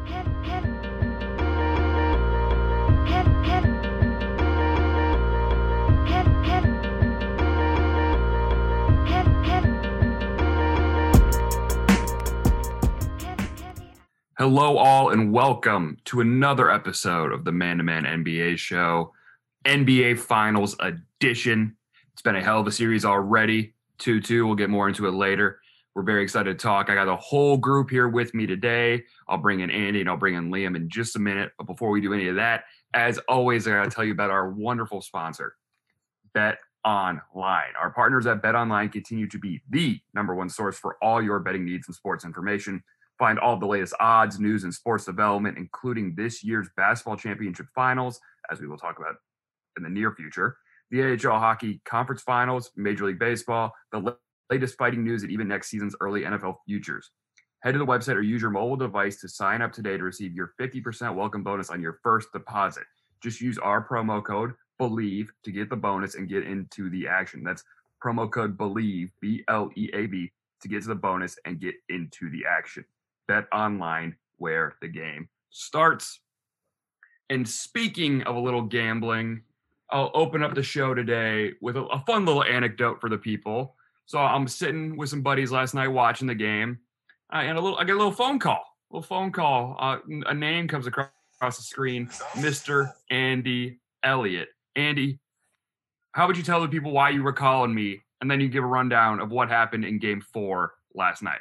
Hello, all, and welcome to another episode of the Man to Man NBA show, NBA Finals edition. It's been a hell of a series already. 2-2. We'll get more into it later. We're very excited to talk. I got a whole group here with me today. I'll bring in Andy and I'll bring in Liam in just a minute. But before we do any of that, as always, I got to tell you about our wonderful sponsor, Bet Online. Our partners at Bet Online continue to be the number one source for all your betting needs and sports information. Find all of the latest odds, news, and sports development, including this year's basketball championship finals, as we will talk about in the near future, the AHL hockey conference finals, Major League Baseball, the latest fighting news, and even next season's early NFL futures. Head to the website or use your mobile device to sign up today to receive your 50% welcome bonus on your first deposit. Just use our promo code BELIEVE to get the bonus and get into the action. That's promo code BELIEVE, B-L-E-A-V, to get to the bonus and get into the action. Bet Online, where the game starts. And speaking of a little gambling, I'll open up the show today with a fun little anecdote for the people. So I'm sitting with some buddies last night watching the game, and I get a little phone call. A name comes across the screen, Mr. Andy Elliott. Andy, how would you tell the people why you were calling me, and then you give a rundown of what happened in Game 4 last night?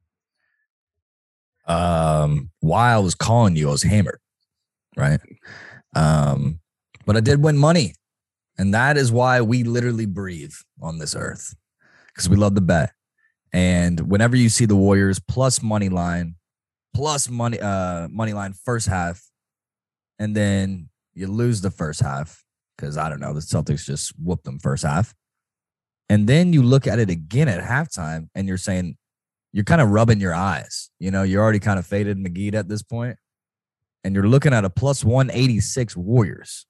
While I was calling you, I was hammered, right? But I did win money, and that is why we literally breathe on this earth, because we love to bet. And whenever you see the Warriors plus money line first half, and then you lose the first half because I don't know, the Celtics just whooped them first half, and then you look at it again at halftime, and you're saying, you're kind of rubbing your eyes. You know, you're already kind of faded McGee at this point, and you're looking at a plus 186 Warriors.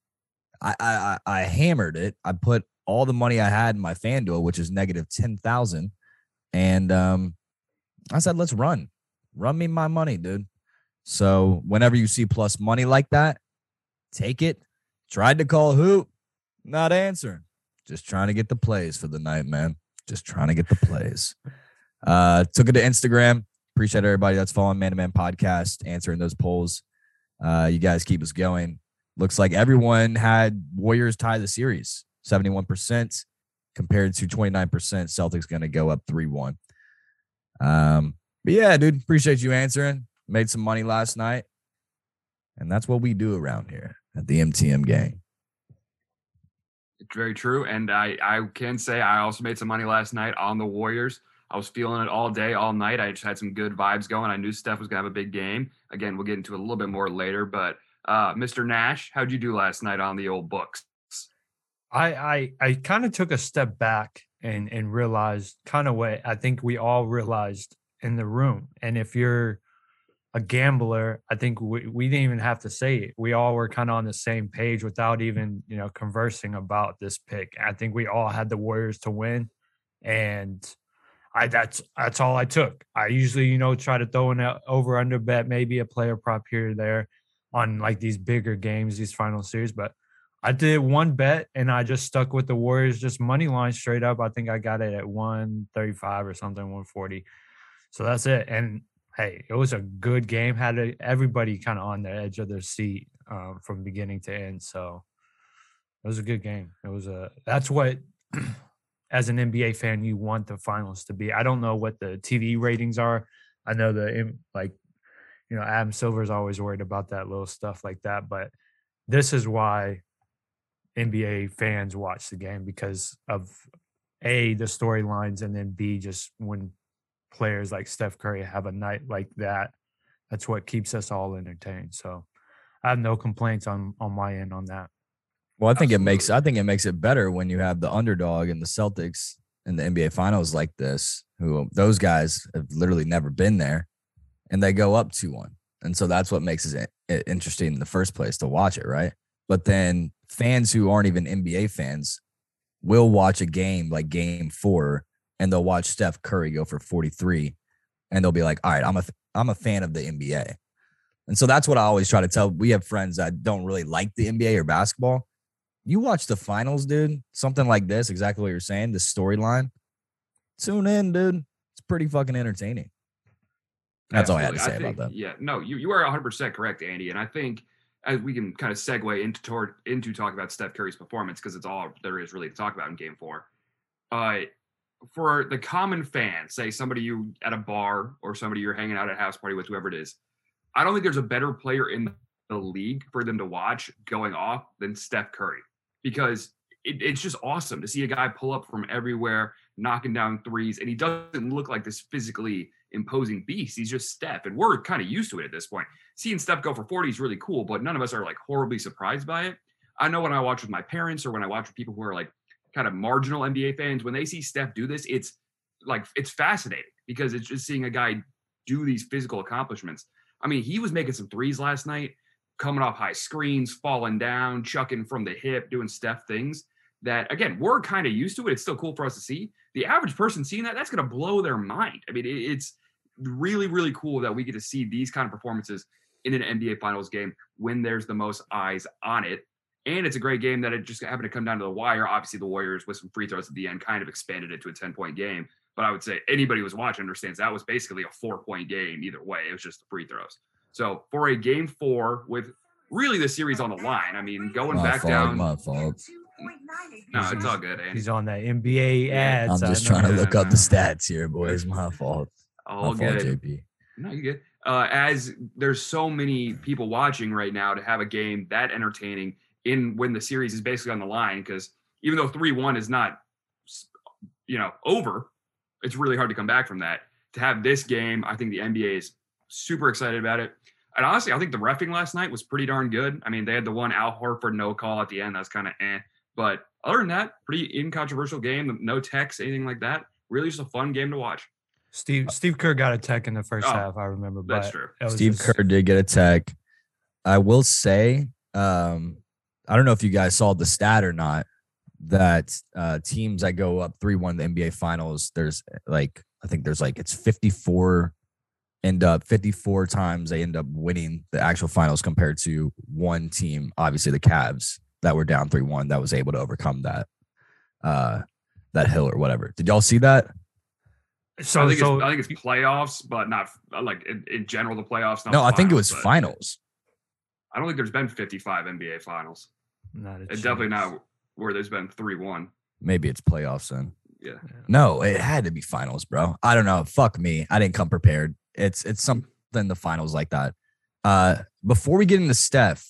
I hammered it. I put all the money I had in my FanDuel, which is negative 10,000. And I said, let's run me my money, dude. So whenever you see plus money like that, take it. Tried to call Hoop, not answering. Just trying to get the plays for the night, man. Just trying to get the plays. Took it to Instagram. Appreciate everybody that's following Man to Man Podcast, answering those polls. You guys keep us going. Looks like everyone had Warriors tie the series, 71% compared to 29%. Celtics going to go up 3-1. But yeah, dude, appreciate you answering. Made some money last night. And that's what we do around here at the MTM gang. It's very true. And I can say I also made some money last night on the Warriors. I was feeling it all day, all night. I just had some good vibes going. I knew Steph was going to have a big game. Again, we'll get into it a little bit more later. But Mr. Nash, how'd you do last night on the old books? I kind of took a step back and realized kind of what I think we all realized in the room. And if you're a gambler, I think we didn't even have to say it. We all were kind of on the same page without even, conversing about this pick. I think we all had the Warriors to win. And that's all I took. I usually, try to throw an over under bet, maybe a player prop here or there on like these bigger games, these final series. But I did one bet and I just stuck with the Warriors, just money line straight up. I think I got it at 135 or something, 140. So that's it. And hey, it was a good game. Had everybody kind of on the edge of their seat from beginning to end. So it was a good game. That's what, as an NBA fan, you want the finals to be. I don't know what the TV ratings are. I know Adam Silver's always worried about that little stuff like that. But this is why NBA fans watch the game, because of A, the storylines, and then B, just when players like Steph Curry have a night like that, that's what keeps us all entertained. So I have no complaints on my end on that. Well, I think it makes it better when you have the underdog and the Celtics in the NBA Finals like this, who those guys have literally never been there, and they go up 2-1. And so that's what makes it interesting in the first place to watch it, right? But then fans who aren't even NBA fans will watch a game like Game 4, and they'll watch Steph Curry go for 43, and they'll be like, all right, I'm a fan of the NBA. And so that's what I always try to tell. We have friends that don't really like the NBA or basketball. You watch the finals, dude, something like this, exactly what you're saying, the storyline. Tune in, dude. It's pretty fucking entertaining. That's all I had to say about that. Yeah, no, you are 100% correct, Andy. And I think as we can kind of segue into talk about Steph Curry's performance, because it's all there is really to talk about in Game 4. For the common fan, say somebody you at a bar or somebody you're hanging out at a house party with, whoever it is, I don't think there's a better player in the league for them to watch going off than Steph Curry, because it's just awesome to see a guy pull up from everywhere, knocking down threes, and he doesn't look like this physically imposing beast. He's just Steph, and we're kind of used to it at this point. Seeing Steph go for 40 is really cool, but none of us are like horribly surprised by it. I know when I watch with my parents or when I watch with people who are like kind of marginal NBA fans, when they see Steph do this, it's fascinating because it's just seeing a guy do these physical accomplishments. I mean, he was making some threes last night, coming off high screens, falling down, chucking from the hip, doing Steph things that, again, we're kind of used to it. It's still cool for us to see. The average person seeing that's going to blow their mind. I mean, it's really, really cool that we get to see these kind of performances in an NBA Finals game when there's the most eyes on it. And it's a great game that it just happened to come down to the wire. Obviously, the Warriors with some free throws at the end kind of expanded it to a 10-point game. But I would say anybody who was watching understands that was basically a 4-point game either way. It was just the free throws. So for a Game 4 with really the series on the line, I mean, going back down. My fault. No, it's all good, Andy. He's on that NBA ads. I'm just trying to look up the stats here, boys. My fault. All my good. fault, JP. No, you're good. As there's so many people watching right now to have a game that entertaining when the series is basically on the line, because even though 3-1 is not, over, it's really hard to come back from that. To have this game, I think the NBA is super excited about it. And honestly, I think the reffing last night was pretty darn good. I mean, they had the one Al Horford no call at the end. That was kind of But other than that, pretty incontroversial game. No techs, anything like that. Really just a fun game to watch. Steve Kerr got a tech in the first half, I remember. That's true. Steve Kerr did get a tech. I will say, I don't know if you guys saw the stat or not, that teams that go up 3-1 in the NBA Finals, there's it's 54 times they end up winning the actual finals compared to one team, obviously the Cavs, that were down 3-1 that was able to overcome that hill or whatever. Did y'all see that? So I think it's playoffs, but not like in general the playoffs. No, I think it was finals. I don't think there's been 55 NBA finals. It's definitely not where there's been 3-1. Maybe it's playoffs then. Yeah. No, it had to be finals, bro. I don't know. Fuck me. I didn't come prepared. It's something the finals like that. Before we get into Steph,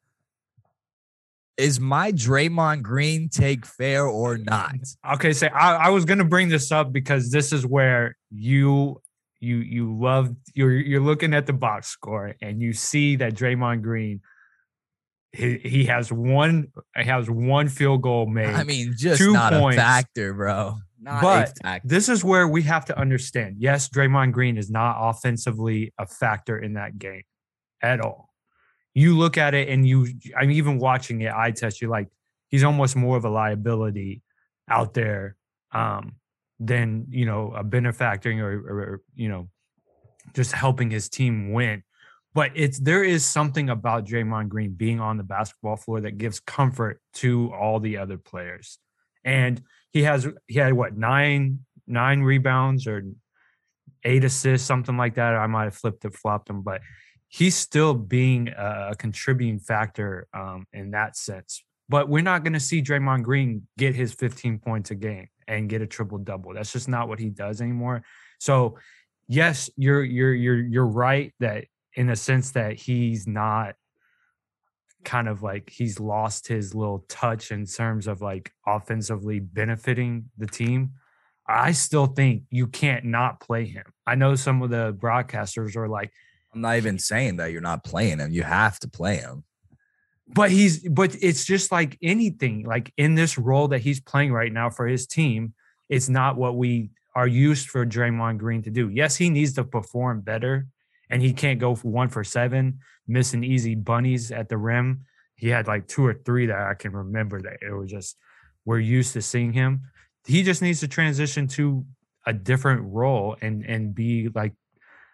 is my Draymond Green take fair or not? Okay, so I was gonna bring this up because this is where you love you're looking at the box score and you see that Draymond Green he has one field goal made. I mean, just 2 not points. A factor, bro. But this is where we have to understand. Yes, Draymond Green is not offensively a factor in that game at all. You look at it and I'm even watching it, eye test you, like he's almost more of a liability out there than, a benefactor or just helping his team win. But there is something about Draymond Green being on the basketball floor that gives comfort to all the other players. And he had what, 9 rebounds or 8 assists, something like that. I might have flopped him, but he's still being a contributing factor in that sense. But we're not going to see Draymond Green get his 15 points a game and get a triple-double. That's just not what he does anymore. So, yes, you're right that in a sense that he's not kind of like he's lost his little touch in terms of like offensively benefiting the team. I still think you can't not play him. I know some of the broadcasters are like, I'm not even saying that you're not playing him. You have to play him. But it's just like anything, like in this role that he's playing right now for his team, it's not what we are used for Draymond Green to do. Yes, he needs to perform better, and he can't go 1 for 7, missing easy bunnies at the rim. He had like 2 or 3 that I can remember that it was just, we're used to seeing him. He just needs to transition to a different role and be like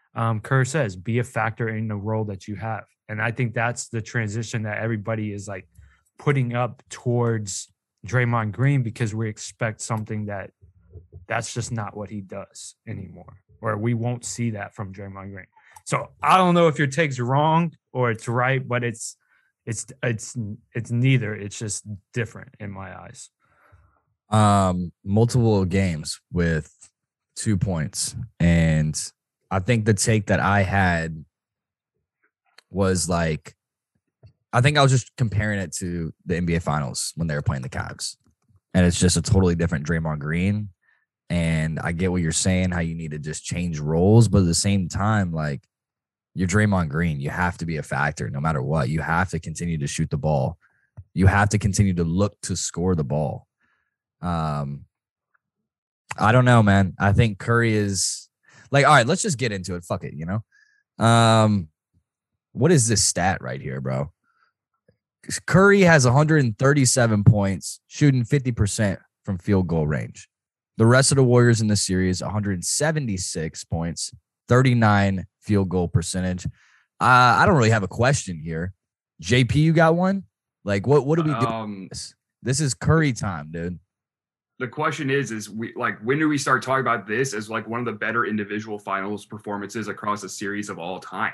Kerr says, be a factor in the role that you have. And I think that's the transition that everybody is like putting up towards Draymond Green, because we expect something that's just not what he does anymore, or we won't see that from Draymond Green. So I don't know if your take's wrong or it's right, but it's neither. It's just different in my eyes. Multiple games with 2 points, and I think the take that I had was like, I think I was just comparing it to the NBA Finals when they were playing the Cavs, and it's just a totally different Draymond Green. And I get what you're saying, how you need to just change roles, but at the same time, like, you're Draymond Green. You have to be a factor no matter what. You have to continue to shoot the ball. You have to continue to look to score the ball. I don't know, man. I think Curry is like, all right, let's just get into it. Fuck it, you know? What is this stat right here, bro? Curry has 137 points, shooting 50% from field goal range. The rest of the Warriors in the series, 176 points, 39 field goal percentage. I don't really have a question here. JP, you got one? Like, what do we do? This is Curry time, dude. The question is we like, when do we start talking about this as like one of the better individual finals performances across a series of all time?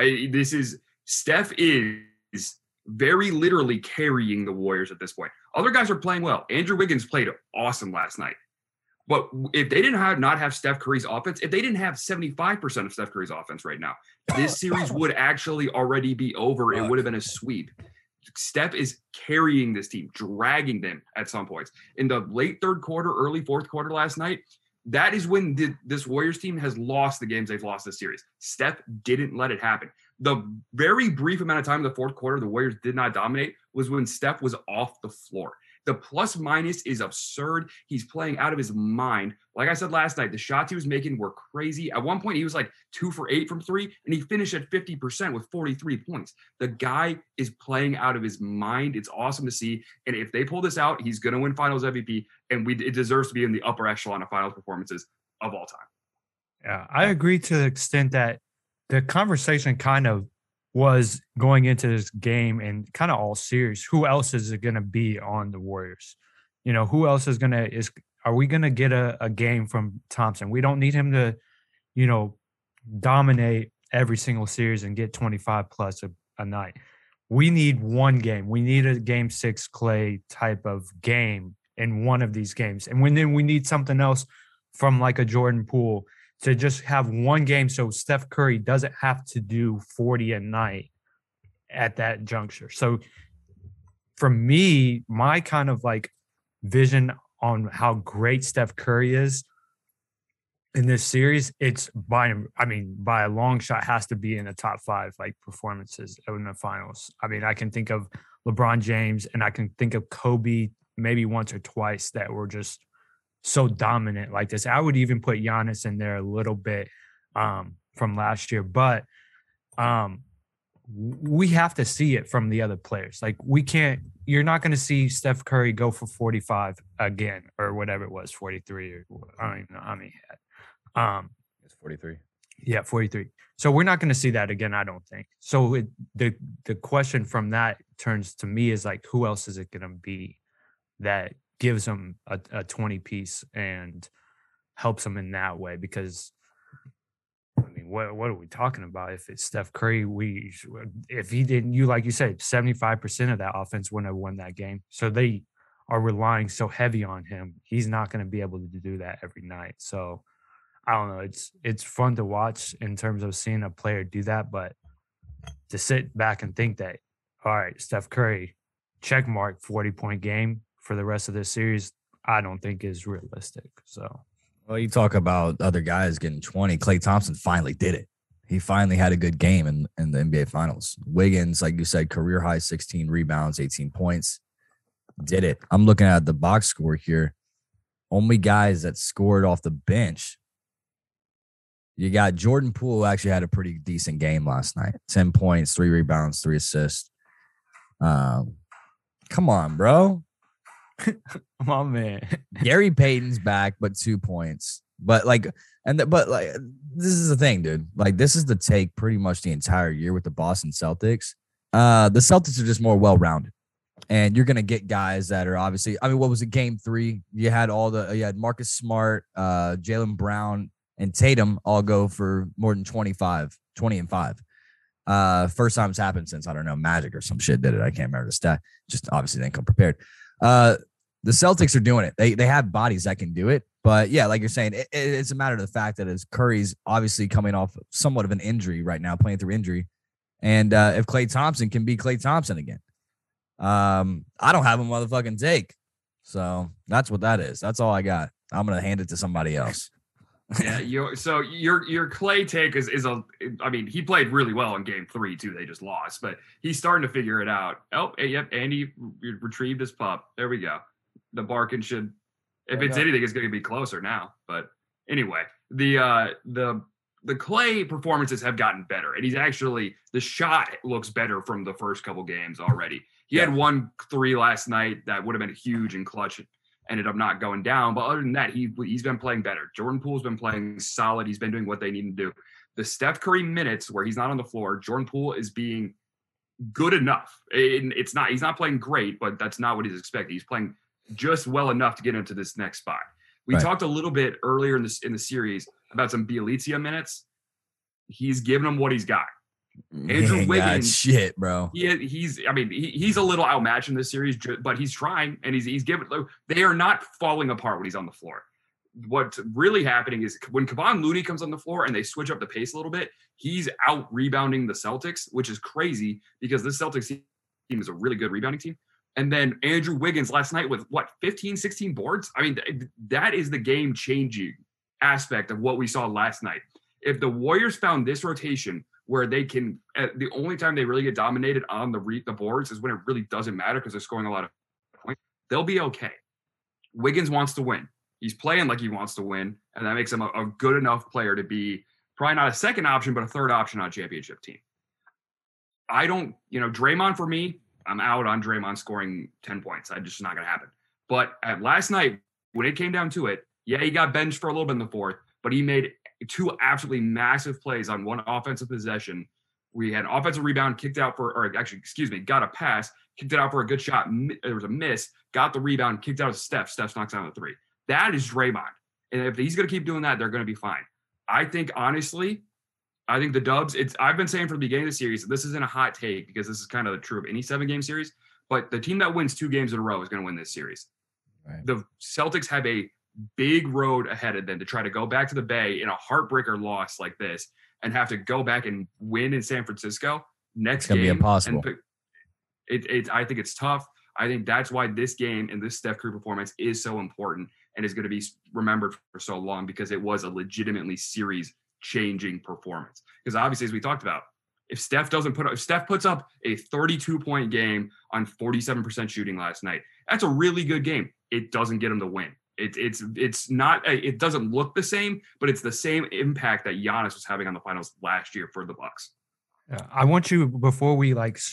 Steph is very literally carrying the Warriors at this point. Other guys are playing well. Andrew Wiggins played awesome last night. But if they didn't not have Steph Curry's offense, if they didn't have 75% of Steph Curry's offense right now, this series would actually already be over. It would have been a sweep. Steph is carrying this team, dragging them at some points. In the late third quarter, early fourth quarter last night, that is when this Warriors team has lost the games they've lost this series. Steph didn't let it happen. The very brief amount of time in the fourth quarter the Warriors did not dominate was when Steph was off the floor. The plus minus is absurd. He's playing out of his mind. Like I said last night, the shots he was making were crazy. At one point, he was like 2 for 8 from 3, and he finished at 50% with 43 points. The guy is playing out of his mind. It's awesome to see. And if they pull this out, he's going to win Finals MVP, and it deserves to be in the upper echelon of Finals performances of all time. Yeah, I agree to the extent that the conversation kind of was going into this game and kind of all series. Who else is it going to be on the Warriors? You know, who else is are we going to get a game from Thompson? We don't need him to, you know, dominate every single series and get 25 plus a night. We need one game. We need a game 6 Clay type of game in one of these games. And then we need something else from like a Jordan Poole to just have one game so Steph Curry doesn't have to do 40 a night at that juncture. So for me, my kind of like vision on how great Steph Curry is in this series, it's by a long shot has to be in the top 5 like performances in the finals. I mean, I can think of LeBron James and I can think of Kobe maybe once or twice that were just so dominant like this. I would even put Giannis in there a little bit from last year, but we have to see it from the other players. Like you're not going to see Steph Curry go for 45 again or whatever it was, 43 or I don't even know how many he had. It's 43. Yeah, 43. So we're not going to see that again, I don't think. So the question from that turns to me is like, who else is it going to be that gives them a 20 piece and helps them in that way? Because I mean, what are we talking about? If it's Steph Curry, if he didn't, like you said, 75% of that offense wouldn't have won that game. So they are relying so heavy on him. He's not going to be able to do that every night. So I don't know. It's fun to watch in terms of seeing a player do that, but to sit back and think that, all right, Steph Curry, check mark 40-point game for the rest of this series, I don't think is realistic. So, well, you talk about other guys getting 20. Klay Thompson finally did it. He finally had a good game in the NBA Finals. Wiggins, like you said, career high 16 rebounds, 18 points. Did it. I'm looking at the box score here. Only guys that scored off the bench. You got Jordan Poole, who actually had a pretty decent game last night. 10 points, 3 rebounds, 3 assists. Come on, bro. My man. Gary Payton's back, but 2 points. But like, But like, this is the thing, dude. Like, this is the take pretty much the entire year with the Boston Celtics. The Celtics are just more well-rounded. And you're gonna get guys that are obviously. I mean, what was it? Game 3, you had you had Marcus Smart, Jaylen Brown, and Tatum all go for more than 20 and 5. First time it's happened since, I don't know, Magic or some shit did it. I can't remember the stat. Just obviously didn't come prepared. The Celtics are doing it. They have bodies that can do it. But yeah, like you're saying, it's a matter of the fact that as Curry's obviously coming off somewhat of an injury right now, playing through injury, and if Klay Thompson can be Klay Thompson again. I don't have a motherfucking take. So that's what that is. That's all I got. I'm gonna hand it to somebody else. Yeah, your Klay take is I mean, he played really well in game 3 too. They just lost, but he's starting to figure it out. Oh, yep, Andy retrieved his pup. There we go. The barking should, if it's anything, it's going to be closer now. But anyway, the Klay performances have gotten better, and he's actually, the shot looks better from the first couple games already. He had 1 3 last night that would have been huge and clutch. Ended up not going down. But other than that, he's been playing better. Jordan Poole's been playing solid. He's been doing what they need to do. The Steph Curry minutes where he's not on the floor, Jordan Poole is being good enough. He's not playing great, but that's not what he's expecting. He's playing just well enough to get into this next spot. We talked a little bit earlier in the series about some Bjelica minutes. He's giving him what he's got. Andrew Wiggins, shit, bro. He's a little outmatched in this series, but he's trying, and he's giving. They are not falling apart when he's on the floor. What's really happening is when Kevon Looney comes on the floor and they switch up the pace a little bit, he's out rebounding the Celtics, which is crazy because this Celtics team is a really good rebounding team. And then Andrew Wiggins last night with 15, 16 boards. I mean, that is the game changing aspect of what we saw last night. If the Warriors found this rotation where they can, the only time they really get dominated on the boards is when it really doesn't matter because they're scoring a lot of points, they'll be okay. Wiggins wants to win. He's playing like he wants to win, and that makes him a good enough player to be probably not a second option, but a third option on a championship team. Draymond, for me, I'm out on Draymond scoring 10 points. It's just not going to happen. But last night, when it came down to it, yeah, he got benched for a little bit in the fourth, but he made 2 absolutely massive plays on one offensive possession. We had an offensive rebound, got a pass, kicked it out for a good shot. There was a miss, got the rebound, kicked out to Steph. Steph knocks down the 3. That is Draymond. And if he's going to keep doing that, they're going to be fine. I think the Dubs, I've been saying from the beginning of the series, this isn't a hot take because this is kind of the true of any 7-game series, but the team that wins 2 games in a row is going to win this series. Right. The Celtics have a big road ahead of them to try to go back to the Bay in a heartbreaker loss like this and have to go back and win in San Francisco next game. It's going to be impossible. I think it's tough. I think that's why this game and this Steph Curry performance is so important and is going to be remembered for so long because it was a legitimately series-changing performance. Because obviously, as we talked about, if Steph puts up a 32-point game on 47% shooting last night, that's a really good game. It doesn't get him the win. It's not. It doesn't look the same, but it's the same impact that Giannis was having on the finals last year for the Bucks. I want you, before we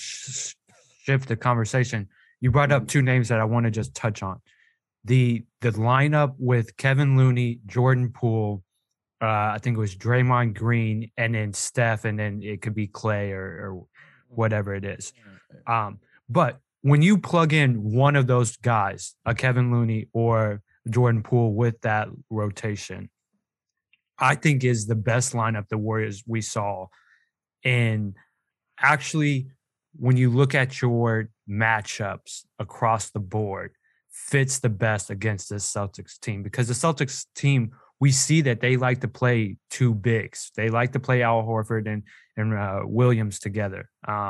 shift the conversation, you brought up 2 names that I want to just touch on. The lineup with Kevin Looney, Jordan Poole, I think it was Draymond Green, and then Steph, and then it could be Klay or whatever it is. But when you plug in one of those guys, a Kevin Looney or Jordan Poole with that rotation, I think is the best lineup the Warriors we saw. And actually, when you look at your matchups across the board, fits the best against this Celtics team because the Celtics team, we see that they like to play 2 bigs. They like to play Al Horford and Williams together.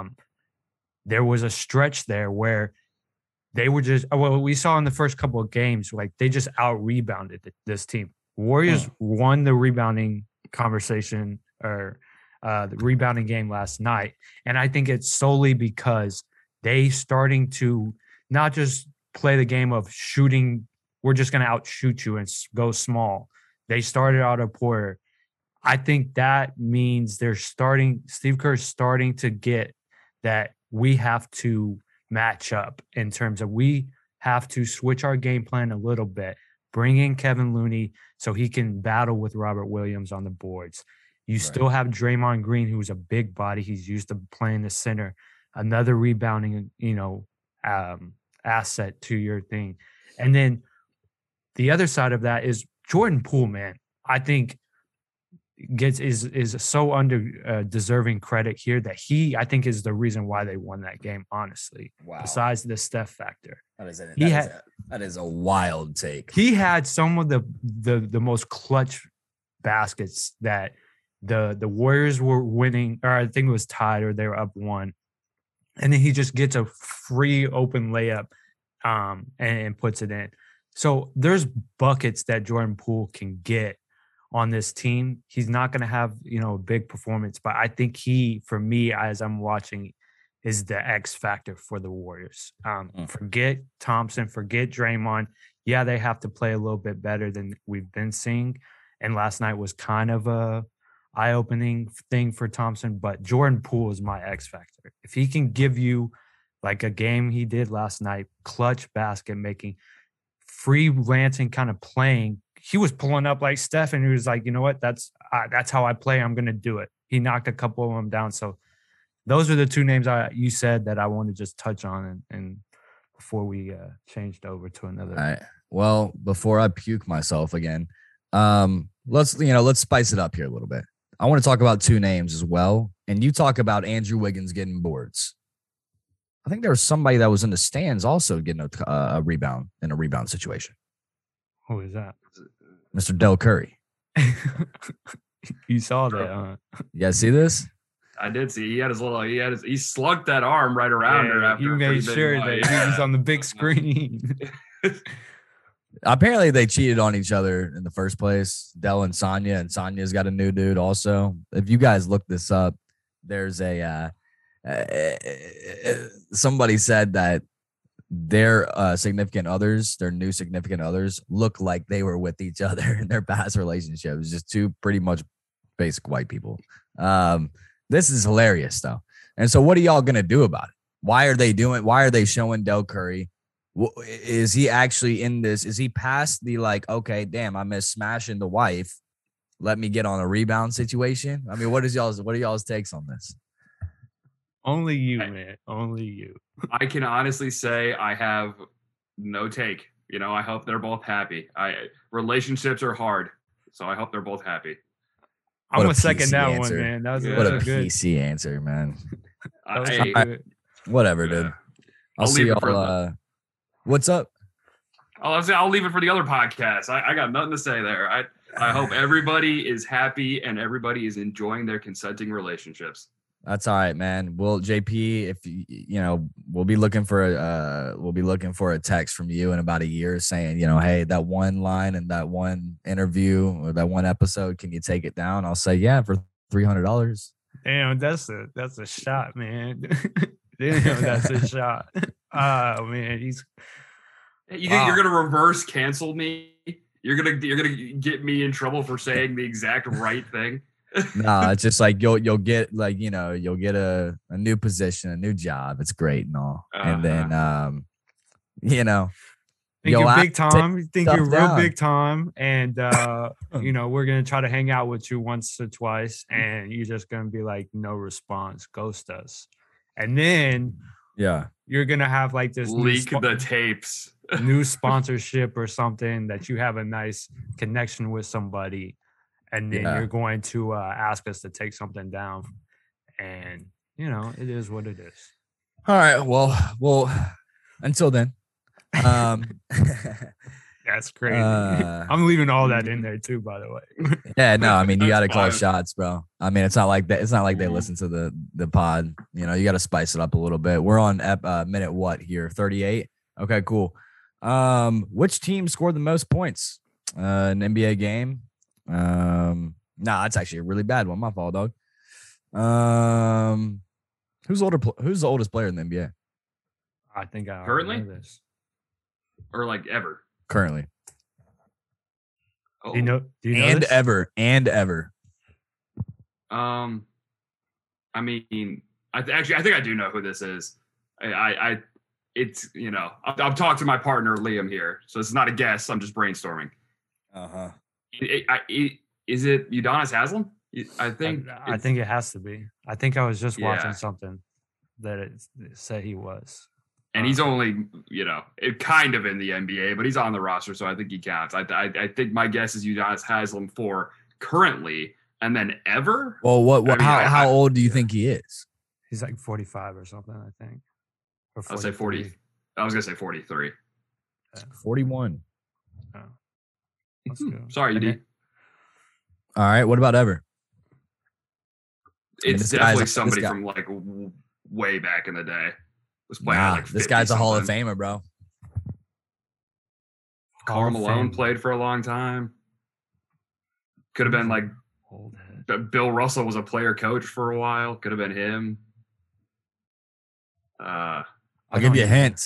There was a stretch there where they were just, we saw in the first couple of games, like they just out-rebounded this team. Warriors won the rebounding conversation or the rebounding game last night. And I think it's solely because they starting to not just play the game of shooting, we're just going to outshoot you and go small. They started out a Porter. I think that means Steve Kerr's starting to get that we have to match up in terms of we have to switch our game plan a little bit, Bring in Kevin Looney so he can battle with Robert Williams on the boards. You still have Draymond Green, who's a big body. He's used to playing the center. Another rebounding, asset to your thing. And then the other side of that is Jordan Poole, man. I think is so under deserving credit here that I think is the reason why they won that game, honestly. Wow. Besides the Steph factor. That is a wild take. He had some of the most clutch baskets that the Warriors were winning, or I think it was tied, or they were up 1. And then he just gets a free open layup and puts it in. So there's buckets that Jordan Poole can get on this team. He's not going to have, a big performance, but I think for me, as I'm watching, is the X factor for the Warriors. Forget Thompson, forget Draymond. Yeah, they have to play a little bit better than we've been seeing. And last night was kind of a eye-opening thing for Thompson, but Jordan Poole is my X factor. If he can give you like a game he did last night, clutch basket making, freelancing kind of playing, he was pulling up like Steph, and he was like, you know what, that's how I play. I'm going to do it. He knocked a couple of them down. So those are the two names you said that I want to just touch on and before we changed over to another. All right. Well, before I puke myself again, let's spice it up here a little bit. I want to talk about two names as well. And you talk about Andrew Wiggins getting boards. I think there was somebody that was in the stands also getting a rebound in a rebound situation. Who is that? Mr. Del Curry. You saw that, huh? You guys see this? I did see. He slugged that arm right around her after. He made sure that he was on the big screen. Apparently they cheated on each other in the first place. Del and Sonya's got a new dude also. If you guys look this up, there's somebody said that their new significant others look like they were with each other in their past relationship. It was just two pretty much basic white people. This is hilarious though. And so what are y'all going to do about it? Why are they showing Del Curry? Is he actually in this? Is he past the like, okay, damn, I miss smashing the wife. Let me get on a rebound situation. I mean, what are y'all's takes on this? Only you, man. Only you. I can honestly say I have no take. I hope they're both happy. Relationships are hard, so I hope they're both happy. I'm gonna second that answer. One, man. That was what a good PC answer, man. Good. Whatever, dude. I'll see y'all. What's up? I'll leave it for the other podcast. I got nothing to say there. I hope everybody is happy and everybody is enjoying their consenting relationships. That's all right, man. Well, JP, if we'll be looking for a text from you in about a year saying, hey, that one line and that one interview or that one episode, can you take it down? I'll say, yeah, for $300. Damn, that's a shot, man. Damn, that's a shot. Oh man, you think you're gonna reverse cancel me? You're gonna get me in trouble for saying the exact right thing? No, it's just like you'll get like you'll get a new position, a new job. It's great and all, and then think you're big time. You think you're real big time, and we're gonna try to hang out with you once or twice, and you're just gonna be like, no response, ghost us, and then you're gonna have like this leak the tapes, new sponsorship or something that you have a nice connection with somebody. And then you're going to ask us to take something down. And, it is what it is. All right. Well, until then. That's crazy. I'm leaving all that in there too, by the way. Yeah, no, I mean, you got to call shots, bro. I mean, it's not like that. It's not like they listen to the pod. You got to spice it up a little bit. We're on minute what here? 38. Okay, cool. Which team scored the most points in an NBA game? That's actually a really bad one. My fault, dog. Who's the oldest player in the NBA? I think I currently know this. Or like ever. Currently. Oh. Do you know and this? ever. I mean, I think I do know who this is. I it's I'm talking to my partner Liam here, so it's not a guess. I'm just brainstorming. Is it Udonis Haslem? I think it has to be. I think I was just watching Yeah. something that it said he was. and he's only kind of in the NBA, but he's on the roster, so I think he counts. I think my guess is Udonis Haslem for currently, and then ever. Well, how old do you think he is? He's like 45 or something, I think. Or I'll say 40. I was gonna say 43. 41. Oh. That's good. Sorry, UD. All right. What about ever? It's definitely somebody from like way back in the day. Was playing at like this guy's a Hall of Famer, bro. Karl Malone played for a long time. Could have been like Bill Russell was a player coach for a while. Could have been him. I'll give you a hint.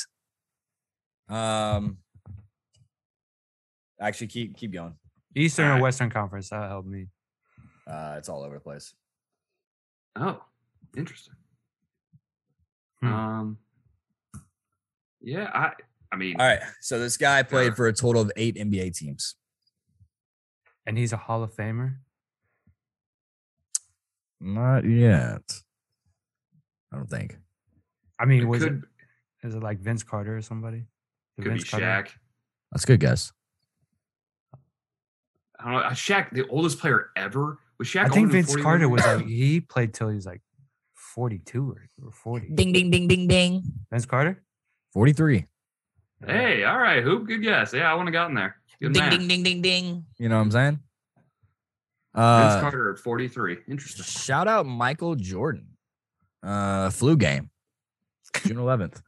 Actually, keep going. Eastern or Western Conference, that helped me. It's all over the place. Oh, interesting. Yeah, I mean. All right, so this guy played for a total of 8 NBA teams. And he's a Hall of Famer? Not yet. I don't think. I mean, is it like Vince Carter or somebody? Could be Shaq. That's a good guess. I don't know. Shaq, the oldest player ever. Was Shaq? I think Vince Carter was like, he played till he was like 42 or 40. Ding, ding, ding, ding, ding. Vince Carter? 43. Hey, all right. Good guess. Yeah, I wouldn't have gotten there. Good ding, math. ding, ding, ding, ding. You know what I'm saying? Vince Carter at 43. Interesting. Shout out Michael Jordan. Flu game. June 11th.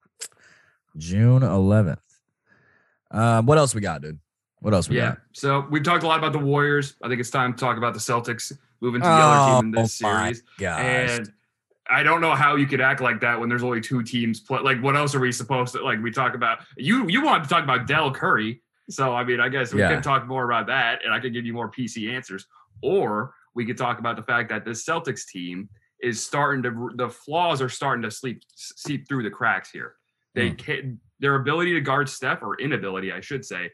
June 11th. What else we got, dude? What else we got? So we've talked a lot about the Warriors. I think it's time to talk about the Celtics moving to the other team in this series. And I don't know how you could act like that when there's only 2 teams play. Like, what else are we supposed to we talk about? You wanted to talk about Del Curry. So, I mean, I guess we can talk more about that, and I could give you more PC answers. Or we could talk about the fact that this Celtics team is the flaws are starting to seep through the cracks here. Their ability to guard Steph, or inability, I should say.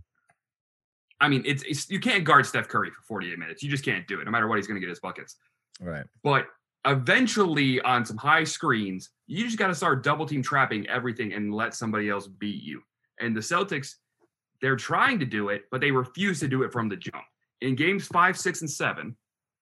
I mean, it's you can't guard Steph Curry for 48 minutes. You just can't do it, no matter what he's going to get his buckets. Right. But eventually, on some high screens, you just got to start double team trapping everything and let somebody else beat you. And the Celtics, they're trying to do it, but they refuse to do it from the jump. In games 5, 6, and 7,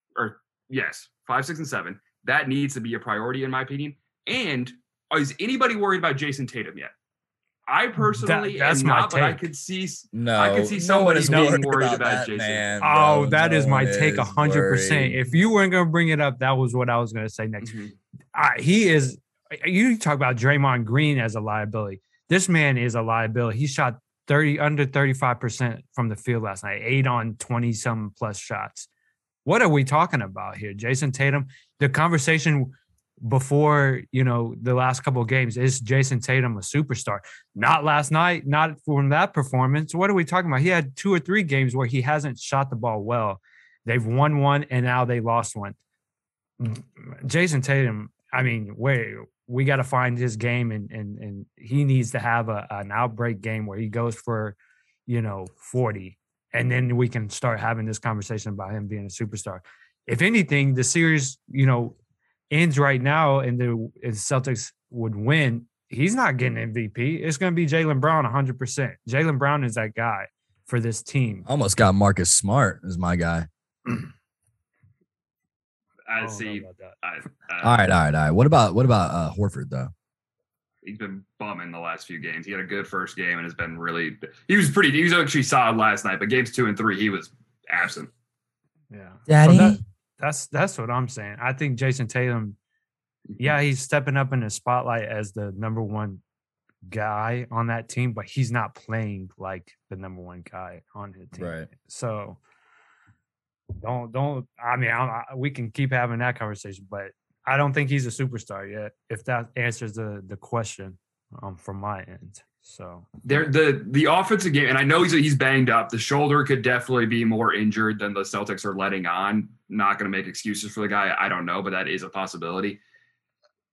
5, 6, and 7, that needs to be a priority in my opinion. And is anybody worried about Jason Tatum yet? I personally am not, but I could see somebody being worried about Jason. Man, that is my take 100%. If you weren't going to bring it up, that was what I was going to say next. Mm-hmm. He is. You talk about Draymond Green as a liability. This man is a liability. He shot under 35% from the field last night, 8 on 20-some plus shots. What are we talking about here? Jason Tatum, the conversation before, the last couple of games, is Jason Tatum a superstar? Not last night, not from that performance. What are we talking about? He had 2 or 3 games where he hasn't shot the ball well. They've won one and now they lost one. Jason Tatum, I mean, we got to find his game, and he needs to have an outbreak game where he goes for, 40, and then we can start having this conversation about him being a superstar. If anything, the series, ends right now and the Celtics would win, he's not getting MVP. It's going to be Jaylen Brown 100%. Jaylen Brown is that guy for this team. Almost got Marcus Smart as my guy. I see. All right. What about Horford though? He's been bumming the last few games. He had a good first game and has been really. He was actually solid last night, but games 2 and 3 he was absent. Yeah, Daddy. So that's what I'm saying. I think Jason Tatum, he's stepping up in the spotlight as the number 1 guy on that team, but he's not playing like the number 1 guy on his team. Right. So don't. I mean, we can keep having that conversation, but I don't think he's a superstar yet. If that answers the question from my end. So the offensive game, and I know he's banged up. The shoulder could definitely be more injured than the Celtics are letting on. Not going to make excuses for the guy. I don't know, but that is a possibility.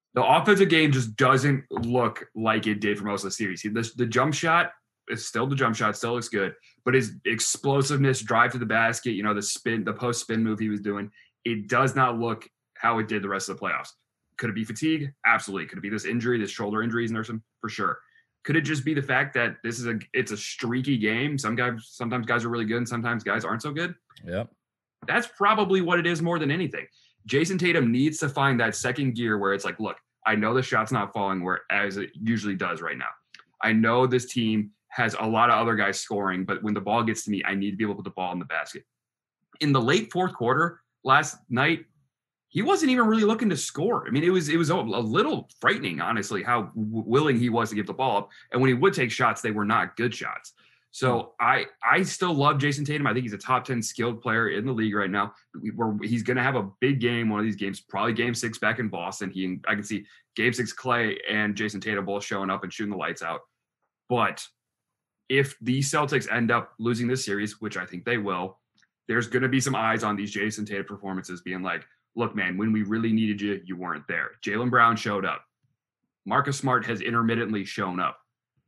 The offensive game just doesn't look like it did for most of the series. The jump shot is still the jump shot, still looks good, but his explosiveness, drive to the basket, the post spin move he was doing, it does not look how it did the rest of the playoffs. Could it be fatigue? Absolutely. Could it be this shoulder injury he's nursing? For sure. Could it just be the fact that it's a streaky game? Sometimes guys are really good and sometimes guys aren't so good. Yep. That's probably what it is more than anything. Jason Tatum needs to find that second gear where it's like, look, I know the shot's not falling where as it usually does right now. I know this team has a lot of other guys scoring, but when the ball gets to me, I need to be able to put the ball in the basket. In the late fourth quarter last night, he wasn't even really looking to score. I mean, it was a little frightening, honestly, how willing he was to give the ball up. And when he would take shots, they were not good shots. So I still love Jason Tatum. I think he's a top 10 skilled player in the league right now. He's going to have a big game, one of these games, probably game 6 back in Boston. I can see game 6 Clay and Jason Tatum both showing up and shooting the lights out. But if the Celtics end up losing this series, which I think they will, there's going to be some eyes on these Jason Tatum performances being like, look, man, when we really needed you, you weren't there. Jaylen Brown showed up. Marcus Smart has intermittently shown up.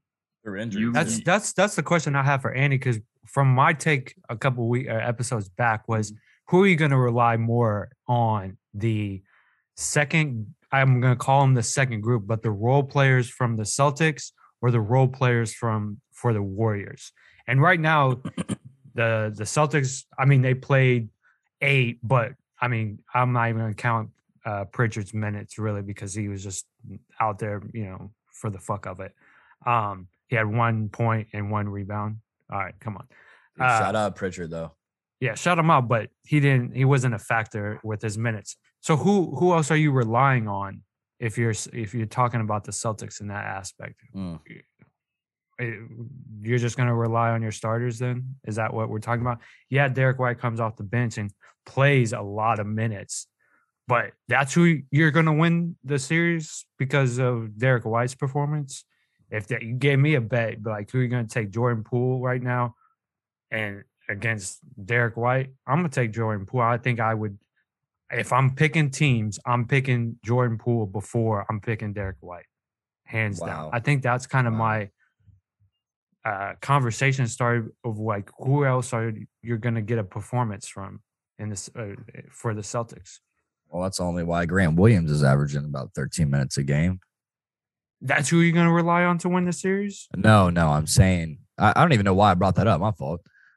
That's the question I have for Andy, because from my take a couple episodes back was, who are you going to rely more on? The second, I'm going to call them the second group, but the role players from the Celtics or the role players for the Warriors? And right now, the Celtics, I mean, they played 8, but I mean, I'm not even going to count Pritchard's minutes really, because he was just out there, for the fuck of it. He had 1 point and 1 rebound. All right, come on. Shout out Pritchard though. Yeah, shout him out, but he wasn't a factor with his minutes. So who else are you relying on if you're talking about the Celtics in that aspect? You're just going to rely on your starters then? Is that what we're talking about? Yeah, Derek White comes off the bench and plays a lot of minutes, but that's who you're going to win the series because of Derek White's performance. If you gave me a bet, like, who are you going to take, Jordan Poole right now and against Derek White? I'm going to take Jordan Poole. I think I would, if I'm picking teams, I'm picking Jordan Poole before I'm picking Derek White, hands down. I think that's kind of my conversation started of like, who else are you're going to get a performance from in this for the Celtics? Well, that's only why Grant Williams is averaging about 13 minutes a game. That's who you're going to rely on to win the series? No, I'm saying I don't even know why I brought that up. My fault.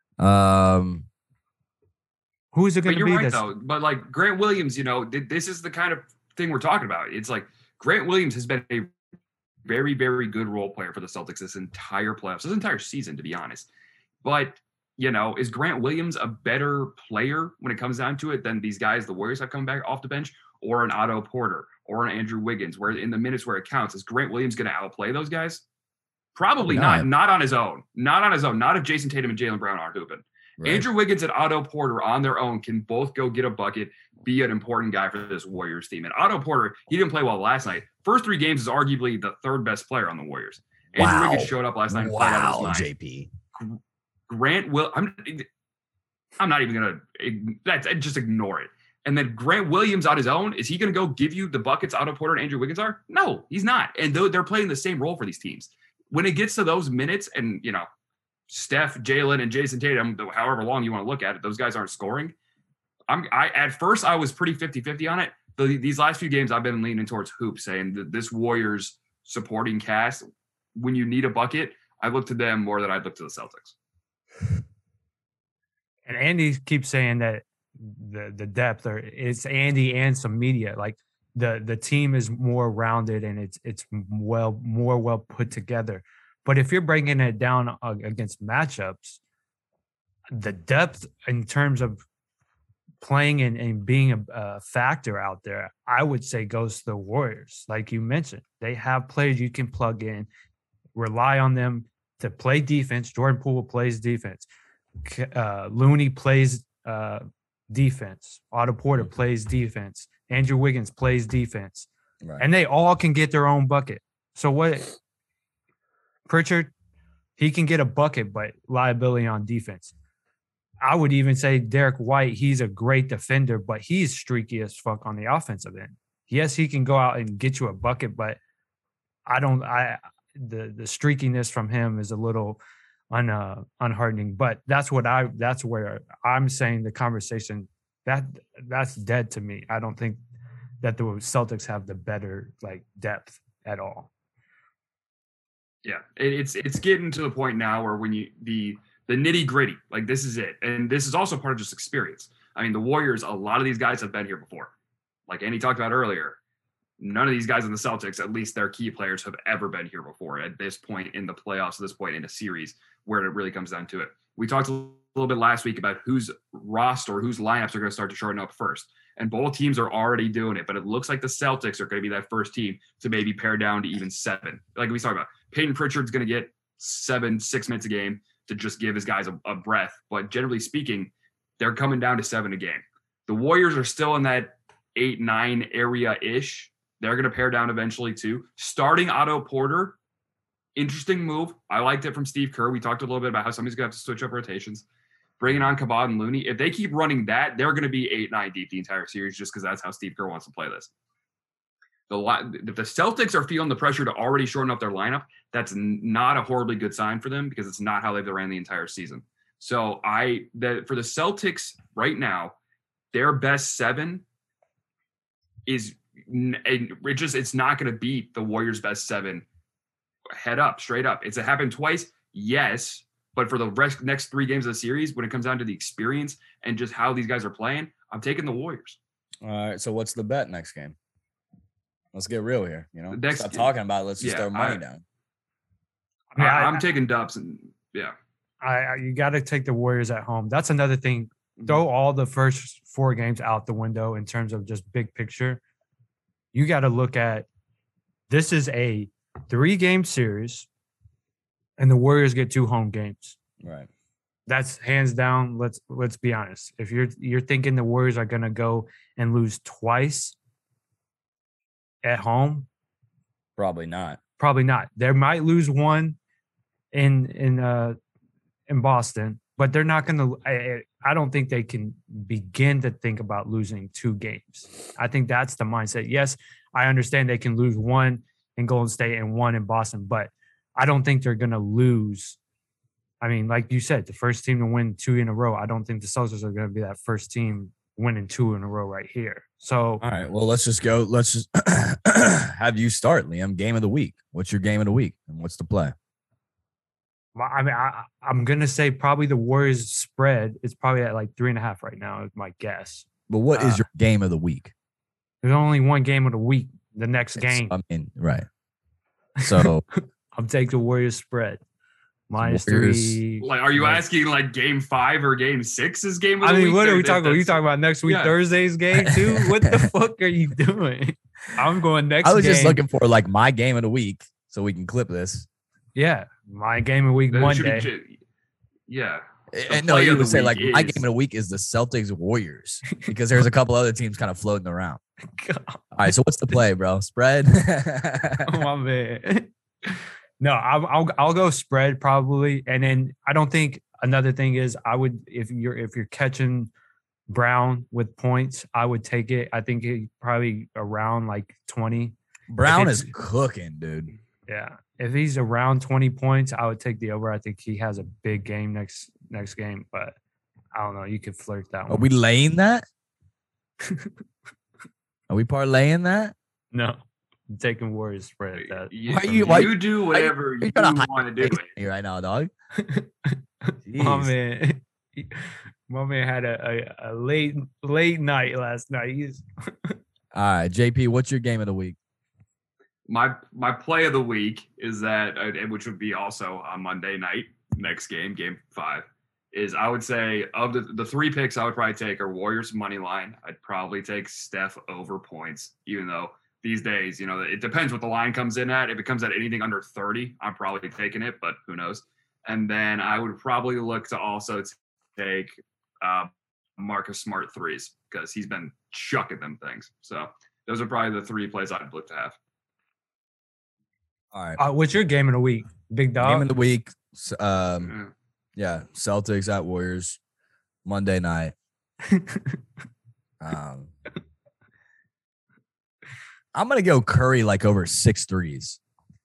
Who is it going to be? You're right, though. But like Grant Williams, this is the kind of thing we're talking about. It's like Grant Williams has been a very, very good role player for the Celtics this entire playoffs, this entire season, to be honest. But, is Grant Williams a better player when it comes down to it than these guys the Warriors have come back off the bench, or an Otto Porter or an Andrew Wiggins, where in the minutes where it counts, is Grant Williams going to outplay those guys? Probably not. Not on his own. Not if Jason Tatum and Jaylen Brown aren't hooping. Right. Andrew Wiggins and Otto Porter on their own can both go get a bucket, be an important guy for this Warriors team. And Otto Porter, he didn't play well last night. First 3 games is arguably the 3rd best player on the Warriors. Andrew Wiggins showed up last night. Wow, JP. Grant will. I'm not even gonna. Just ignore it. And then Grant Williams on his own, is he going to go give you the buckets Otto Porter and Andrew Wiggins are? No, he's not. And they're playing the same role for these teams. When it gets to those minutes and, Steph, Jaylen, and Jason Tatum, however long you want to look at it, those guys aren't scoring. At first, I was pretty 50-50 on it. These last few games, I've been leaning towards Hoop, saying that this Warriors supporting cast, when you need a bucket, I look to them more than I look to the Celtics. And Andy keeps saying that the depth, or it's Andy and some media, like the team is more rounded and it's more well put together. But if you're breaking it down against matchups, the depth in terms of playing and being a factor out there, I would say goes to the Warriors. Like you mentioned, they have players you can plug in, rely on them to play defense. Jordan Poole plays defense. Looney plays defense. Otto Porter plays defense. Andrew Wiggins plays defense. Right. And they all can get their own bucket. So what? Pritchard, he can get a bucket, but liability on defense. I would even say Derek White, he's a great defender, but he's streaky as fuck on the offensive end. Yes, he can go out and get you a bucket, but the streakiness from him is a little unheartening. But that's where I'm saying the conversation that's dead to me. I don't think that the Celtics have the better like depth at all. Yeah, it's getting to the point now where when you the nitty gritty, like this is it, and this is also part of just experience. I mean, the Warriors, a lot of these guys have been here before. Like Andy talked about earlier, none of these guys in the Celtics, at least their key players, have ever been here before at this point in the playoffs, at this point in a series where it really comes down to it. We talked a little bit last week about whose roster or whose lineups are going to start to shorten up first. And both teams are already doing it, but it looks like the Celtics are going to be that first team to maybe pare down to even 7. Like we talked about, Peyton Pritchard's going to get 6 minutes a game to just give his guys a breath. But generally speaking, they're coming down to 7 a game. The Warriors are still in that 8-9 area-ish. They're going to pare down eventually too. Starting Otto Porter, interesting move. I liked it from Steve Kerr. We talked a little bit about how somebody's going to have to switch up rotations. Bringing on Kabod and Looney. If they keep running that, they're going to be 8-9 deep the entire series just because that's how Steve Kerr wants to play this. If the Celtics are feeling the pressure to already shorten up their lineup, that's not a horribly good sign for them because it's not how they've ran the entire season. So for the Celtics right now, their best 7 is it's not going to beat the Warriors' best 7 head up, straight up. It's happened twice, yes, but for the next 3 games of the series, when it comes down to the experience and just how these guys are playing, I'm taking the Warriors. All right, so what's the bet next game? Let's get real here. Stop talking about it. Let's just throw money down. I'm taking Dubs, and you got to take the Warriors at home. That's another thing. Throw all the first 4 games out the window in terms of just big picture. You got to look at this is a 3-game series, and the Warriors get 2 home games. Right. That's hands down. Let's be honest. If you're thinking the Warriors are going to go and lose twice at home, probably not. They might lose one in Boston, but they're not going to. I don't think they can begin to think about losing 2 games. I think that's the mindset. Yes, I understand they can lose 1 in Golden State and 1 in Boston, but I don't think they're going to lose. I mean, like you said, the first team to win 2 in a row. I don't think the Celtics are going to be that first team winning 2 in a row right here. So, all right, well, let's just go. Let's just have you start, Liam. Game of the week. What's your game of the week, and what's the play? I mean, I'm gonna say probably the Warriors spread. It's probably at like 3.5 right now, is my guess. But what is your game of the week? There's only one game of the week. The next game. I mean, right. So I'm taking the Warriors spread. -3. Like, are you asking like game 5 or game 6 is game of the week? I mean, what are we talking about? Are you talking about next week, Thursday's game too? What the fuck are you doing? I'm going next. I was just looking for like my game of the week so we can clip this. Yeah, my game of the week Monday. No, you would say like my game of the week is the Celtics Warriors because there's a couple other teams kind of floating around. God. All right, so what's the play, bro? Spread? Oh my man. No, I'll go spread probably, and then I don't think another thing is I would if you're catching Brown with points, I would take it. I think it probably around like 20. Brown is cooking, dude. Yeah, if he's around 20 points, I would take the over. I think he has a big game next game, but I don't know. You could flirt that one. Are we laying that? Are we parlaying that? No. I'm taking Warriors spread. That. You do whatever you want to do it right now, dog. My man had a late night last night. All right, JP, what's your game of the week? My play of the week is that, which would be also on Monday night, next game 5, is I would say of the 3 picks I would probably take are Warriors money line. I'd probably take Steph over points, even though these days, it depends what the line comes in at. If it comes at anything under 30, I'm probably taking it, but who knows? And then I would probably look to also take Marcus Smart threes because he's been chucking them things. So those are probably the 3 plays I'd look to have. All right. What's your game of the week, big dog? Game of the week. Celtics at Warriors Monday night. I'm gonna go Curry like over 6 threes.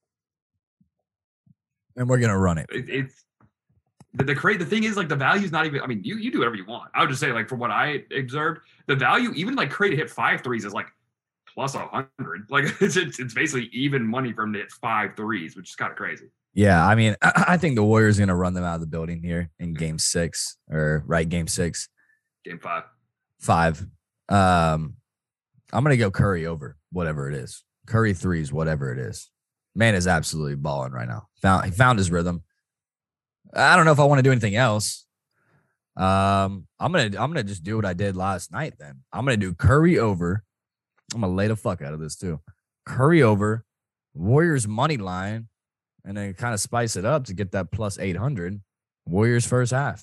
And we're gonna run it. It's the thing is, like, the value's not even. I mean, you do whatever you want. I would just say, like, from what I observed, the value, even like Curry to hit 5 threes is like plus 100. Like, it's basically even money for him to hit 5 threes, which is kind of crazy. Yeah, I mean, I think the Warriors are gonna run them out of the building here in game 6 game 6. Game 5. 5. I'm gonna go Curry over whatever it is. Curry threes, whatever it is. Man is absolutely balling right now. He found his rhythm. I don't know if I want to do anything else. I'm gonna just do what I did last night. Then I'm gonna do Curry over. I'm gonna lay the fuck out of this too. Curry over, Warriors money line, and then kind of spice it up to get that plus 800. Warriors first half.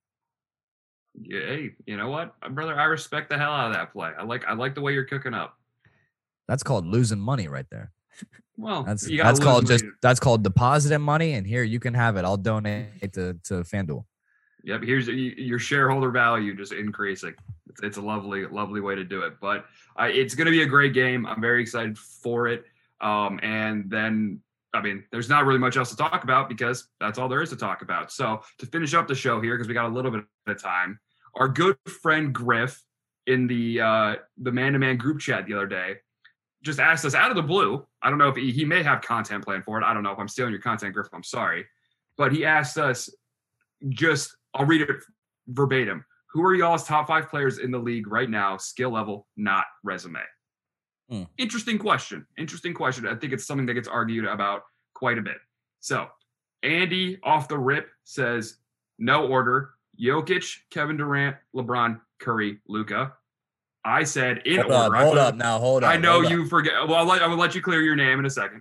Yeah, hey, you know what, brother? I respect the hell out of that play. I like the way you're cooking up. That's called losing money right there. Well, that's called depositing money, and here you can have it. I'll donate to FanDuel. Yep, here's your shareholder value just increasing. It's a lovely way to do it. But it's going to be a great game. I'm very excited for it. And then, I mean, there's not really much else to talk about because that's all there is to talk about. So to finish up the show here, because we got a little bit of time, our good friend Griff in the man-to-man group chat the other day just asked us out of the blue. I don't know if he may have content planned for it. I don't know if I'm stealing your content, Griff. I'm sorry. But he asked us I'll read it verbatim. Who are y'all's top 5 players in the league right now? Skill level, not resume. Interesting question. I think it's something that gets argued about quite a bit. So Andy off the rip says no order. Jokic, Kevin Durant, LeBron, Curry, Luka. I said in order. Hold up. I know you forget. Well, I will let you clear your name in a second.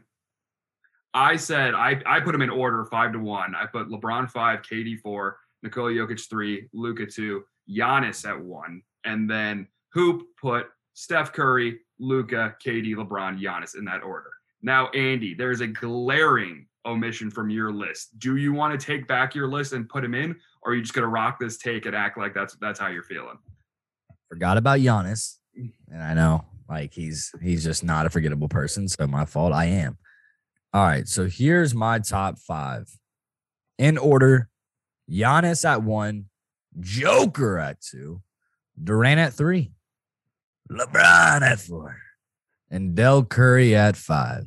I said I put them in order 5-1. I put LeBron 5, KD 4, Nikola Jokic 3, Luka 2, Giannis at 1, and then Hoop put Steph Curry, Luka, KD, LeBron, Giannis in that order. Now, Andy, there's a glaring omission from your list. Do you want to take back your list and put him in, or are you just going to rock this take and act like that's how you're feeling? Forgot about Giannis, and I know like he's just not a forgettable person, so my fault. I am. All right, so here's my top 5 in order: Giannis at 1, Joker at 2, Durant at 3, LeBron at 4, and Del Curry at 5.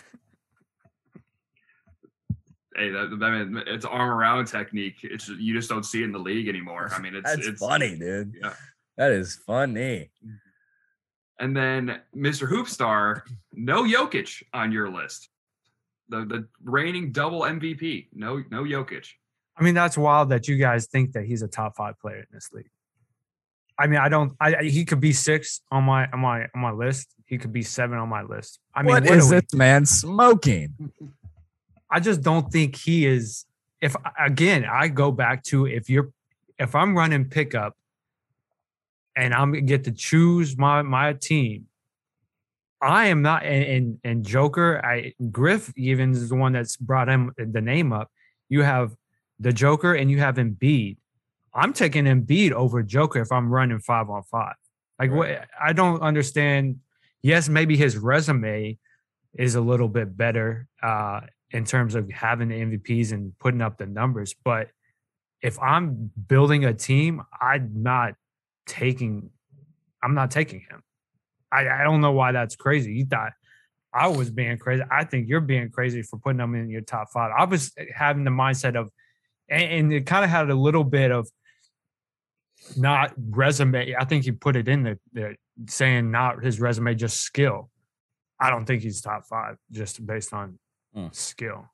Hey, it's arm around technique. It's you just don't see it in the league anymore. I mean, it's funny, dude. Yeah. That is funny. And then Mr. Hoopstar, no Jokic on your list. The reigning double MVP. No Jokic. I mean, that's wild that you guys think that he's a top 5 player in this league. I mean, he could be 6 on my list. He could be 7 on my list. I mean, what is this man smoking? I just don't think he is. If again, I go back to if I'm running pickup and I'm gonna get to choose my team, I am not. And Joker, Griff even is the one that's brought him the name up. You have the Joker and you have Embiid. I'm taking Embiid over Joker if I'm running 5-on-5. Like, what? I don't understand. Yes, maybe his resume is a little bit better in terms of having the MVPs and putting up the numbers. But if I'm building a team, I'm not taking him. I don't know why that's crazy. You thought I was being crazy. I think you're being crazy for putting them in your top 5. I was having the mindset of, and it kind of had a little bit of not resume. I think he put it in there saying not his resume, just skill. I don't think he's top 5 just based on skill.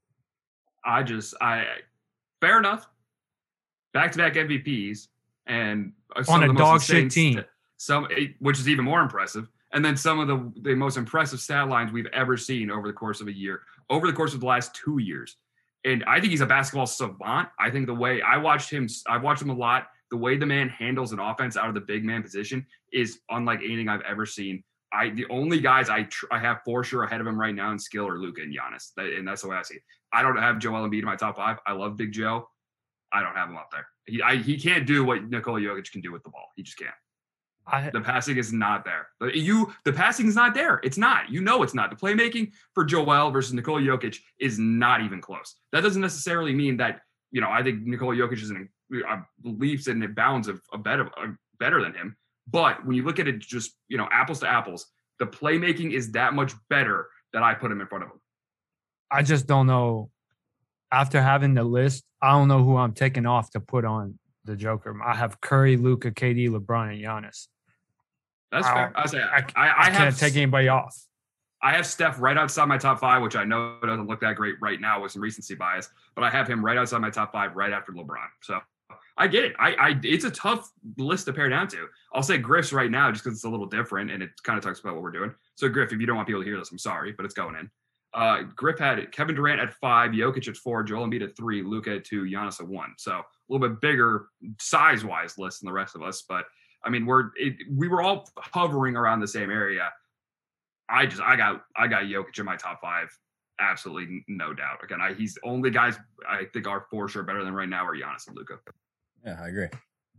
Fair enough. Back-to-back MVPs and on a dog shit team. Which is even more impressive. And then some of the most impressive stat lines we've ever seen over the course of a year, over the course of the last 2 years. And I think he's a basketball savant. I think the way I've watched him a lot. The way the man handles an offense out of the big man position is unlike anything I've ever seen. The only guys I have for sure ahead of him right now in skill are Luka and Giannis. And that's the way I see it. I don't have Joel Embiid in my top 5. I love Big Joe. I don't have him up there. He can't do what Nikola Jokic can do with the ball. He just can't. The passing is not there. The passing is not there. It's not. You know it's not. The playmaking for Joel versus Nikola Jokic is not even close. That doesn't necessarily mean that, I think Nikola Jokic is leaps and bounds of better than him. But when you look at it just, apples to apples, the playmaking is that much better that I put him in front of him. I just don't know. After having the list, I don't know who I'm taking off to put on the Joker. I have Curry, Luka, KD, LeBron, and Giannis. That's fair. I can't take anybody off. I have Steph right outside my top 5, which I know doesn't look that great right now with some recency bias, but I have him right outside my top 5 right after LeBron. So I get it. It's a tough list to pare down to. I'll say Griff's right now just because it's a little different and it kind of talks about what we're doing. So Griff, if you don't want people to hear this, I'm sorry, but it's going in. Griff had Kevin Durant at 5, Jokic at 4, Joel Embiid at 3, Luka at 2, Giannis at 1. So a little bit bigger size-wise list than the rest of us, but I mean, we were all hovering around the same area. I got Jokic in my top 5, absolutely no doubt. Again, he's the only guys I think are for sure better than right now are Giannis and Luka. Yeah, I agree.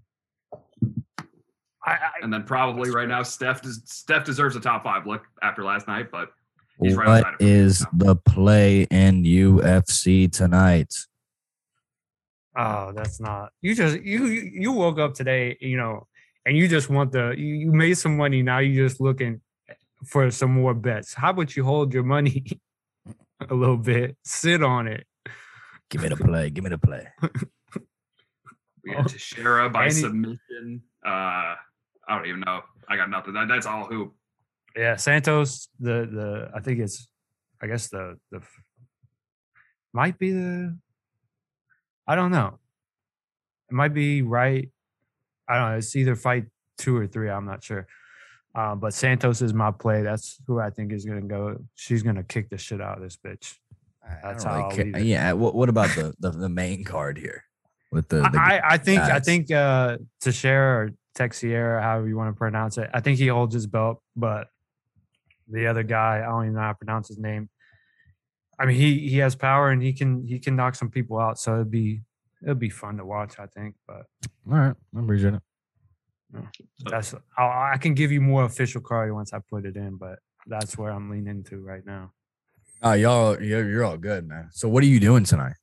And then probably right now, Steph deserves a top 5 look after last night, but he's right outside of him. What is the play in UFC tonight? Oh, that's not. You just you woke up today, and you just want you made some money. Now you're just looking for some more bets. How about you hold your money a little bit, sit on it? Give me the play. We got Teixeira by submission. I don't even know. I got nothing. That's all hoop. Yeah, Santos. I think it's. I guess the might be the. I don't know. It might be right. I don't know. It's either fight 2 or 3. I'm not sure. But Santos is my play. That's who I think is going to go. She's going to kick the shit out of this bitch. That's how. Yeah. What about the main card here? With I think Teixeira or Texiera, however you want to pronounce it. I think he holds his belt, but the other guy, I don't even know how to pronounce his name. I mean, he has power and he can knock some people out. So it'll be fun to watch, I think. But all right, I'm appreciating it. I can give you more official card once I put it in, but that's where I'm leaning into right now. You're all good, man. So what are you doing tonight?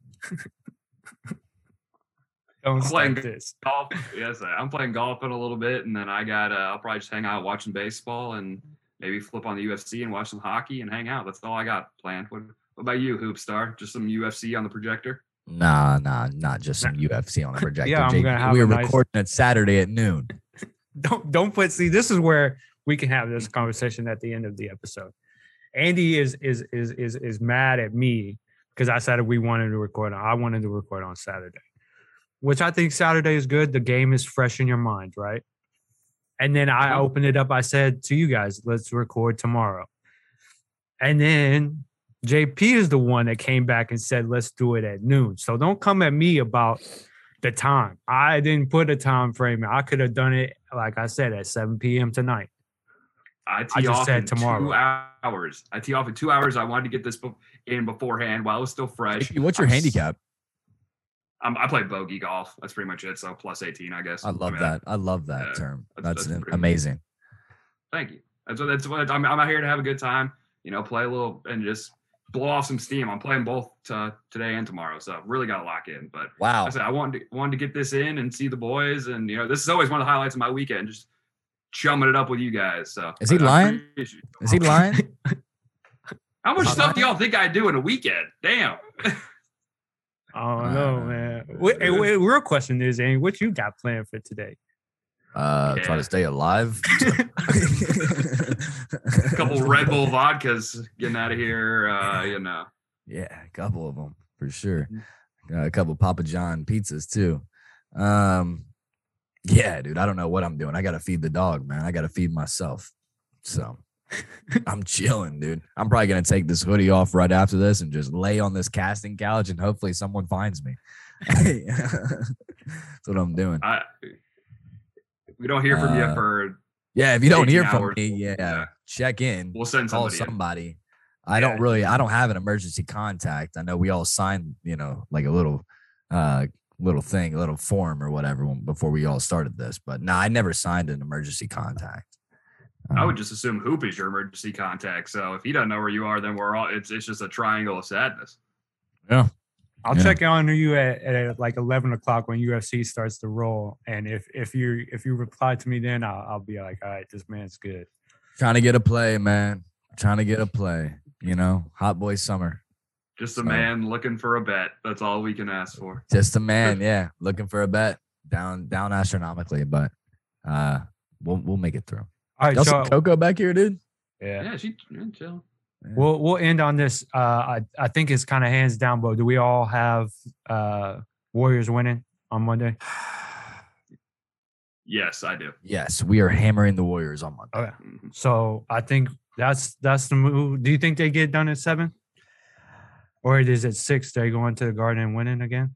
I'm playing golf. Yes, I'm playing golf in a little bit, and then I'll probably just hang out watching baseball and maybe flip on the UFC and watch some hockey and hang out. That's all I got planned. What about you, Hoopstar? Just some UFC on the projector? Nah, not just some UFC on the projector. Yeah, I'm gonna have we're recording it Saturday at noon. Don't put. See, this is where we can have this conversation at the end of the episode. Andy is mad at me because I said I wanted to record on Saturday, which I think Saturday is good. The game is fresh in your mind, right? And then I opened it up. I said to you guys, let's record tomorrow. And then JP is the one that came back and said, let's do it at noon. So don't come at me about the time. I didn't put a time frame. I could have done it, like I said, at 7 p.m. tonight. I just said tomorrow. 2 hours. I tee off in 2 hours. I wanted to get this in beforehand while it was still fresh. What's your handicap? I play bogey golf. That's pretty much it. So plus 18, I guess. I love that term. That's amazing. Thank you. That's what I'm out here to have a good time. Play a little and just blow off some steam. I'm playing both today and tomorrow, so really got to lock in. But wow, I wanted to get this in and see the boys, and this is always one of the highlights of my weekend. Just chumming it up with you guys. So is he lying? Is he lying? How much stuff do y'all think I do in a weekend? Damn. I don't know, man. Real question is, Andy, what you got planned for today? Try to stay alive. A couple Red Bull vodkas getting out of here, Yeah, a couple of them for sure. A couple Papa John pizzas too. Yeah, dude, I don't know what I'm doing. I got to feed the dog, man. I got to feed myself. So I'm chilling, dude. I'm probably going to take this hoodie off right after this and just lay on this casting couch and hopefully someone finds me. That's what I'm doing. We don't hear from you for if you don't hear from me, check in. We'll send somebody. I don't have an emergency contact. I know we all signed, like a little little thing, a little form or whatever before we all started this. But no, I never signed an emergency contact. I would just assume Hoop is your emergency contact. So if he doesn't know where you are, then it's just a triangle of sadness. Yeah. I'll check on you at like 11 o'clock when UFC starts to roll. And if you reply to me then, I'll be like, all right, this man's good. Trying to get a play, man. Trying to get a play. You know, hot boy summer. Just a man looking for a bet. That's all we can ask for. Just a man, yeah, looking for a bet down astronomically, but we'll make it through. All right, y'all see Coco back here, dude. Yeah, she's chill. Yeah. We'll end on this. I think it's kind of hands down, but do we all have Warriors winning on Monday? Yes, I do. Yes, we are hammering the Warriors on Monday. Okay. So I think that's the move. Do you think they get done at 7? Or is it 6? They go into the Garden and winning again?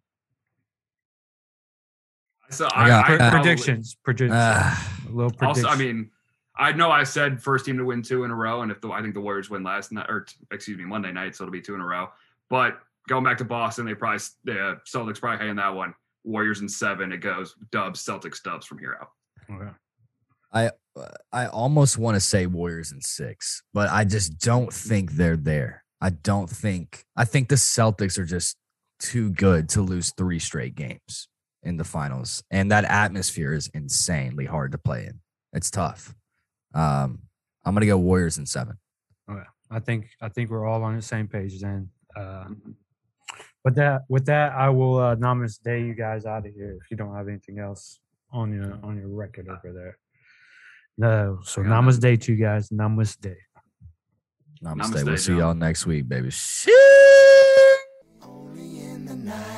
So predictions. A little prediction. Also, I mean, I know I said first team to win 2 in a row, and I think the Warriors win Monday night, so it'll be 2 in a row. But going back to Boston, the Celtics probably hang in that one. Warriors in 7. It goes Dubs, Celtics, Dubs from here out. Okay. I almost want to say Warriors in 6, but I just don't think they're there. I think the Celtics are just too good to lose 3 straight games in the finals. And that atmosphere is insanely hard to play in. It's tough. I'm going to go Warriors in 7. Okay. I think we're all on the same page then. With that, I will namaste you guys out of here if you don't have anything else on your record over there. No, so namaste to you guys. Namaste. Namaste. We'll see y'all next week, baby. Only in the night.